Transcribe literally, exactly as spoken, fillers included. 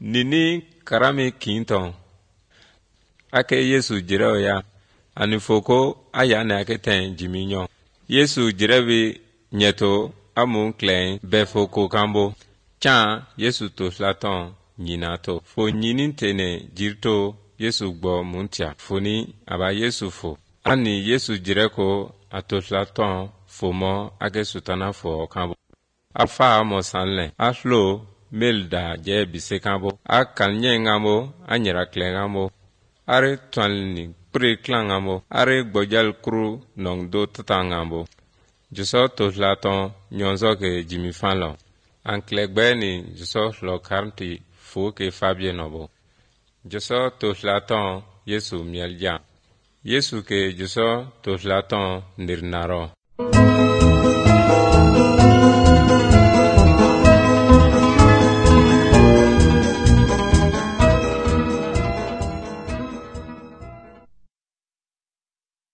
nini karami kinton ake Yesu jirao ya anifoko aya na aketen jiminyo Yesu jirebi nyeto amun klein befoko kambo cha Yesu to slaton nyinato fo nyinin tene jirto Yesu gbo muntia foni aba Yesu fo ani Yesu jireko atoslaton fomo ake sutana fo kambo afa mo sanle aflo melda je bisekambo akanye ngamo anyira klengamo are twanni pre klangamo are gbojal kru nongdo tatangamo juso toslaton nyonzo ke jimi fanlo anklegbeni juso lo karnti fo ke fabie nobo juso toslaton Yesu mielja Yesu ke juso toslaton nirnaro